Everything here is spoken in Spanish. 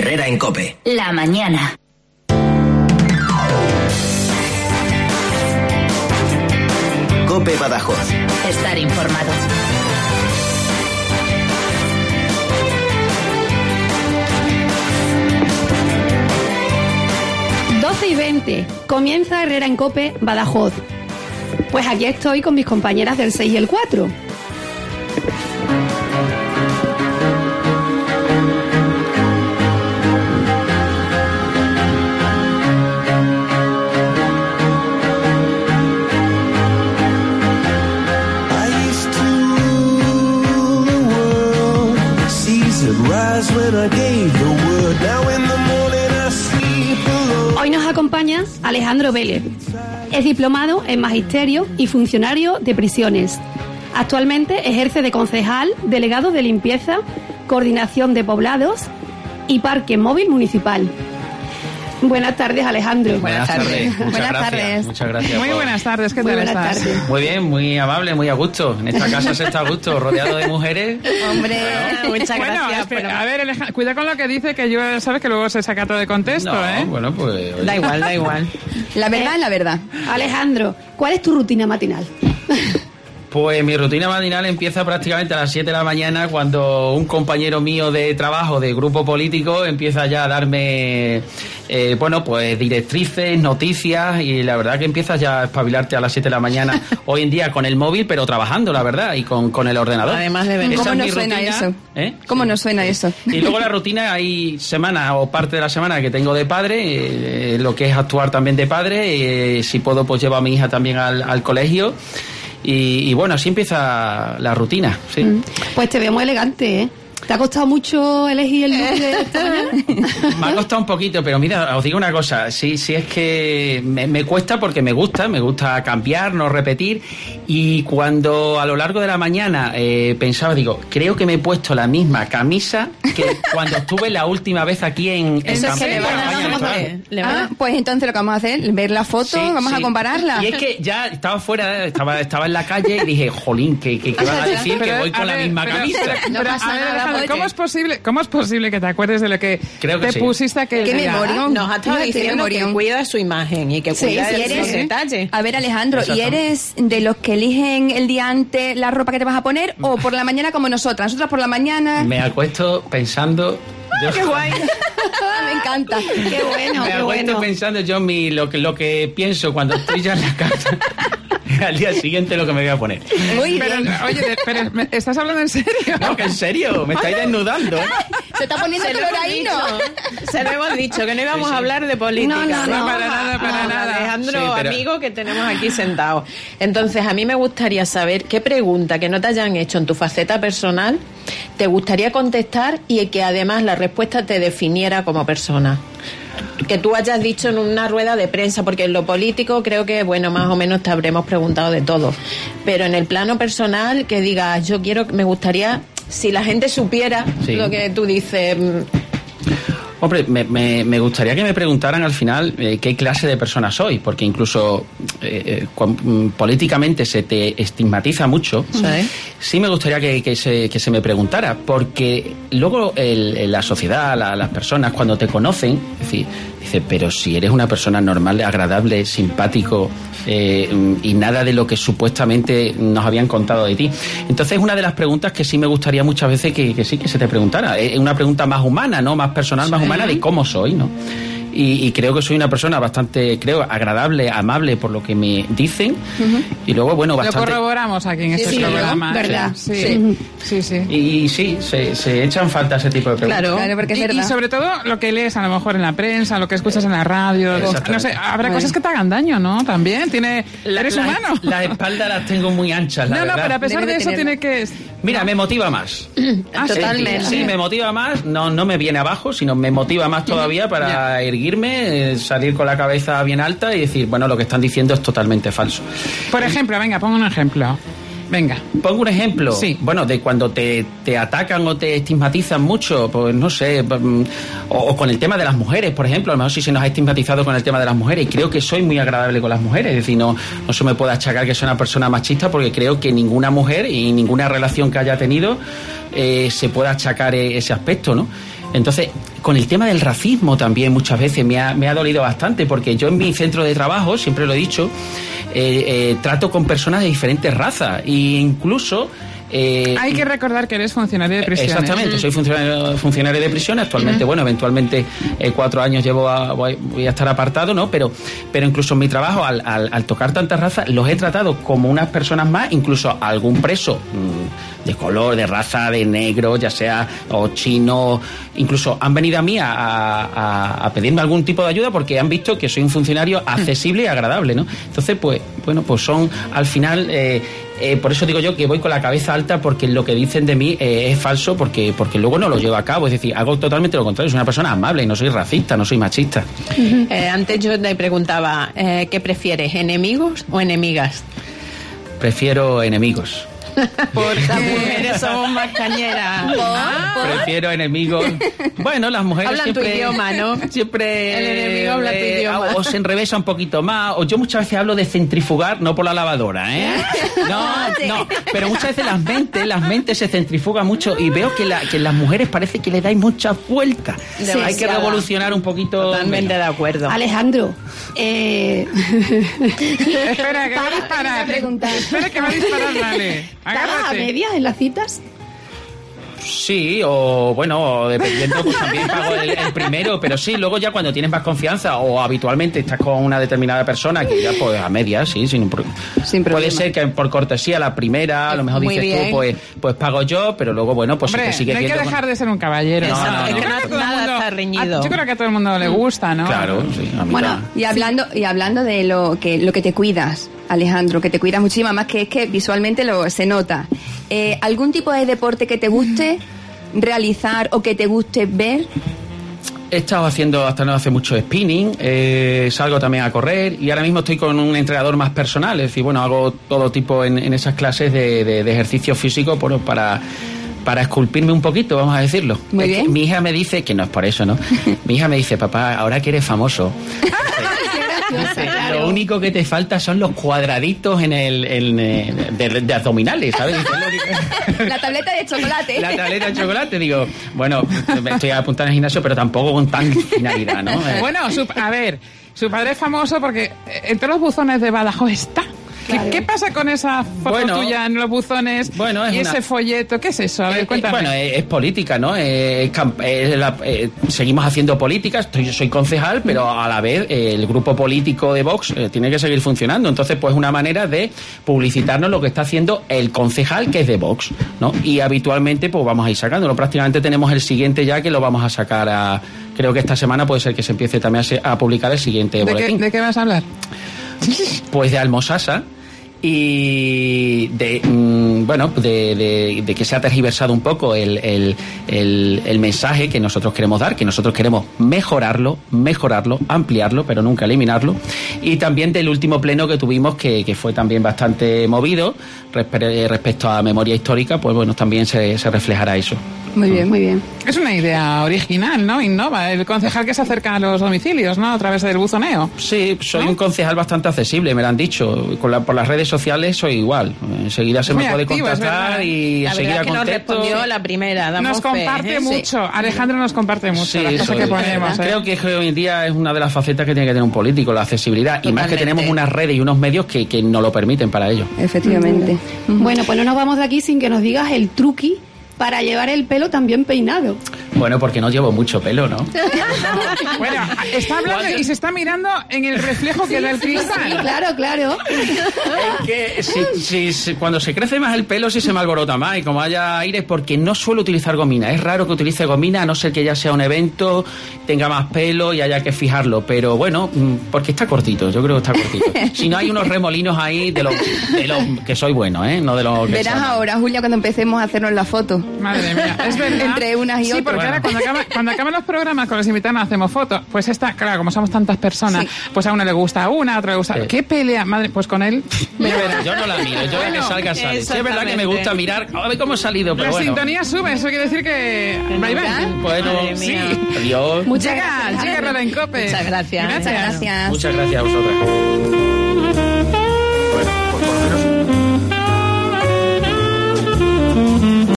Herrera en COPE. La mañana. COPE Badajoz. Estar informado. Y 20. Comienza Herrera en COPE Badajoz. Pues aquí estoy con mis compañeras del 6 y el 4. Hoy nos acompaña Alejandro Vélez. Es diplomado en Magisterio y funcionario de prisiones. Actualmente ejerce de concejal, delegado de limpieza, coordinación de poblados y parque móvil municipal. Buenas tardes, Alejandro. Buenas tardes. Buenas tardes. Muchas gracias. Muy buenas tardes. ¿Qué tal estás? Tardes. Muy bien, muy amable, muy a gusto. En esta casa se está a gusto, rodeado de mujeres. Hombre, muchas gracias. A ver, cuida con lo que dice, que yo sabes que luego se saca todo de contexto, No, bueno, pues... Oye. Da igual. La verdad es la verdad. Alejandro, ¿cuál es tu rutina matinal? Pues mi rutina matinal empieza prácticamente a las 7 de la mañana, cuando un compañero mío de trabajo, de grupo político, empieza ya a darme, pues directrices, noticias, y la verdad que empiezas ya a espabilarte a las 7 de la mañana, hoy en día con el móvil, pero trabajando, la verdad, y con el ordenador. Además de ver. ¿Cómo nos suena eso? ¿Cómo nos suena eso? Y luego la rutina, hay semanas o parte de la semana que tengo de padre, lo que es actuar también de padre, si puedo pues llevo a mi hija también al colegio. Y bueno, así empieza la rutina, sí. Pues te veo muy elegante, ¿eh? ¿Te ha costado mucho elegir el look de esta mañana? Me ha costado un poquito, pero mira, os digo una cosa, sí es que me cuesta porque me gusta cambiar, no repetir, y cuando a lo largo de la mañana pensaba, digo, creo que me he puesto la misma camisa que cuando estuve la última vez aquí en Campaña. Pues entonces lo que vamos a hacer, ver la foto, vamos a compararla. Y es que ya estaba fuera, estaba en la calle y dije, jolín, ¿qué van a decir? Que voy con la misma camisa. No pasa nada. ¿Cómo es posible que te acuerdes de lo que te pusiste aquel día? ¿Qué memoria? Nos ha estado diciendo que cuida su imagen y que cuida los detalles. A ver, Alejandro, ¿y eres de los que eligen el día antes la ropa que te vas a poner o por la mañana como nosotras? Nosotras por la mañana... Me acuesto pensando... ¡Qué guay! Me encanta. ¡Qué bueno! Me acuesto pensando yo lo que pienso cuando estoy ya en la casa. Al día siguiente lo que me voy a poner. Muy bien. Oye, pero ¿estás hablando en serio? No, que en serio, me estáis desnudando. Se está poniendo coloraíno. Se lo hemos dicho, que no íbamos a hablar de política. No, para nada. Alejandro, amigo que tenemos aquí sentado. Entonces, a mí me gustaría saber qué pregunta que no te hayan hecho en tu faceta personal te gustaría contestar y que además la respuesta te definiera como persona. Que tú hayas dicho en una rueda de prensa, porque en lo político creo que, bueno, más o menos te habremos preguntado de todo. Pero en el plano personal, que digas, me gustaría, si la gente supiera lo que tú dices... Hombre, me gustaría que me preguntaran al final qué clase de persona soy, porque incluso políticamente se te estigmatiza mucho. Sí me gustaría que se me preguntara, porque luego la sociedad, las personas, cuando te conocen, dice, pero si eres una persona normal, agradable, simpático, y nada de lo que supuestamente nos habían contado de ti. Entonces, una de las preguntas que sí me gustaría muchas veces que se te preguntara, es una pregunta más humana, ¿no? Más personal, más humana, de cómo soy, ¿no? Y creo que soy una persona bastante, agradable, amable por lo que me dicen. Y luego, bueno, bastante... Lo corroboramos aquí en este programa. ¿Verdad? Sí. Y sí, se echan falta ese tipo de preguntas. Claro, porque es verdad. Y sobre todo lo que lees a lo mejor en la prensa, lo que escuchas en la radio. No sé, habrá cosas que te hagan daño, ¿no? También eres humano. Las espaldas las tengo muy anchas, la verdad. No, pero a pesar de eso tiene que... Mira, me motiva más. Totalmente. Sí, me motiva más. No me viene abajo, sino me motiva más todavía para erguirme, salir con la cabeza bien alta y decir, bueno, lo que están diciendo es totalmente falso. Por ejemplo, venga, pongo un ejemplo. Venga. Pongo un ejemplo. Sí. Bueno, de cuando te atacan o te estigmatizan mucho, pues no sé, o con el tema de las mujeres, por ejemplo, a lo mejor sí se nos ha estigmatizado con el tema de las mujeres, y creo que soy muy agradable con las mujeres, es decir, no se me puede achacar que soy una persona machista, porque creo que ninguna mujer y ninguna relación que haya tenido se puede achacar ese aspecto, ¿no? Entonces, con el tema del racismo también muchas veces me ha dolido bastante, porque yo en mi centro de trabajo, siempre lo he dicho, trato con personas de diferentes razas, e incluso... hay que recordar que eres funcionario de prisiones. Exactamente, soy funcionario de prisiones actualmente. Bueno, eventualmente 4 años voy a estar apartado, ¿no? Pero incluso en mi trabajo, al tocar tantas razas, los he tratado como unas personas más, incluso algún preso de color, de raza, de negro, ya sea o chino, incluso han venido a mí a pedirme algún tipo de ayuda porque han visto que soy un funcionario accesible y agradable, ¿no? Entonces, pues bueno, pues son al final... por eso digo yo que voy con la cabeza alta, porque lo que dicen de mí es falso, porque luego no lo llevo a cabo. Es decir, hago totalmente lo contrario. Soy una persona amable y no soy racista, no soy machista. Antes yo te preguntaba, ¿qué prefieres, enemigos o enemigas? Prefiero enemigos. Porque las mujeres somos más cañeras. Prefiero enemigos. Bueno, las mujeres hablan siempre, tu idioma, ¿no? Siempre el enemigo habla tu idioma. O se enrevesa un poquito más, o yo muchas veces hablo de centrifugar, no por la lavadora, ¿eh? No, pero muchas veces las mentes se centrifugan mucho y veo que las mujeres parece que le dais muchas vueltas. Hay que revolucionar un poquito. Totalmente de acuerdo. Alejandro, espera, que va a disparar. Espera, que va a disparar, dale. ¿Estás a medias en las citas? Sí, o bueno, dependiendo, pues también pago el primero, pero sí, luego ya cuando tienes más confianza o habitualmente estás con una determinada persona, que ya pues a medias, sí, sin problema. Puede ser que por cortesía la primera, a lo mejor dices tú, pues pago yo, pero luego bueno, pues hombre, si te sigues viendo... hay que dejar de ser un caballero. No. Nada está reñido. Yo creo que a todo el mundo le gusta, ¿no? Claro, sí. Bueno, y hablando de lo que te cuidas, Alejandro, que te cuidas muchísimo, más que es que visualmente se nota. ¿Algún tipo de deporte que te guste realizar o que te guste ver? He estado haciendo hasta no hace mucho spinning, salgo también a correr y ahora mismo estoy con un entrenador más personal, es decir, bueno, hago todo tipo en esas clases de ejercicio físico para esculpirme un poquito, vamos a decirlo. Muy bien. Mi hija me dice, que no es por eso, ¿no? Mi hija me dice, papá, ahora que eres famoso... Lo único que te falta son los cuadraditos de abdominales, ¿sabes? La tableta de chocolate. La tableta de chocolate, digo, bueno, me estoy apuntando al gimnasio, pero tampoco con tan finalidad, ¿no? Bueno, su padre es famoso porque entre los buzones de Badajoz está. Claro. ¿Qué pasa con esa foto tuya en los buzones y ese folleto? ¿Qué es eso? A ver, cuéntame. Bueno, es política, ¿no? Seguimos haciendo políticas. Yo soy concejal, pero a la vez el grupo político de Vox tiene que seguir funcionando. Entonces, pues una manera de publicitarnos lo que está haciendo el concejal, que es de Vox, ¿no? Y habitualmente, pues vamos a ir sacándolo. Prácticamente tenemos el siguiente ya, que lo vamos a sacar creo que esta semana puede ser que se empiece también a publicar el siguiente boletín. ¿De qué vas a hablar? Pues de Almosasa y de que se ha tergiversado un poco el mensaje que nosotros queremos dar, que nosotros queremos mejorarlo, ampliarlo, pero nunca eliminarlo, y también del último pleno que tuvimos que fue también bastante movido respecto a memoria histórica, pues bueno, también se reflejará eso. Muy bien, muy bien. Es una idea original, ¿no? Innova. El concejal que se acerca a los domicilios, ¿no? A través del buzoneo. Sí, soy un concejal bastante accesible, me lo han dicho. Por las redes sociales soy igual. Enseguida se me puede contactar y enseguida contesto. Nos respondió la primera. Nos comparte mucho. Sí. Alejandro nos comparte mucho las cosas que ponemos. Creo que hoy en día es una de las facetas que tiene que tener un político, la accesibilidad. Totalmente. Y más que tenemos unas redes y unos medios que nos lo permiten para ello. Efectivamente. Bueno, pues no nos vamos de aquí sin que nos digas el truqui para llevar el pelo también peinado. Bueno, porque no llevo mucho pelo, ¿no? Bueno, está hablando y se está mirando en el reflejo que da el cristal. Sí, claro. Es que cuando se crece más el pelo sí se me alborota más y como haya aire, porque no suelo utilizar gomina. Es raro que utilice gomina, a no ser que ya sea un evento, tenga más pelo y haya que fijarlo. Pero bueno, porque está cortito, yo creo que está cortito. Si no hay unos remolinos ahí de los que soy bueno, ¿eh? No de los que verás ahora, Julia, cuando empecemos a hacernos la foto. Madre mía, es verdad. Entre unas y otras. Sí, porque ahora cuando acaban los programas con los invitados hacemos fotos. Pues esta, claro, como somos tantas personas, pues a una le gusta una, a otra le gusta... ¿Qué pelea? Madre, pues con él... Yo no la miro, yo que salga, sale. Sí, es verdad que me gusta mirar, a ver cómo ha salido, pero la bueno. sintonía sube, eso quiere decir que... Bueno, sí. Adiós. Llega Roda en Cope. Muchas gracias. Muchas gracias. Muchas gracias a vosotras.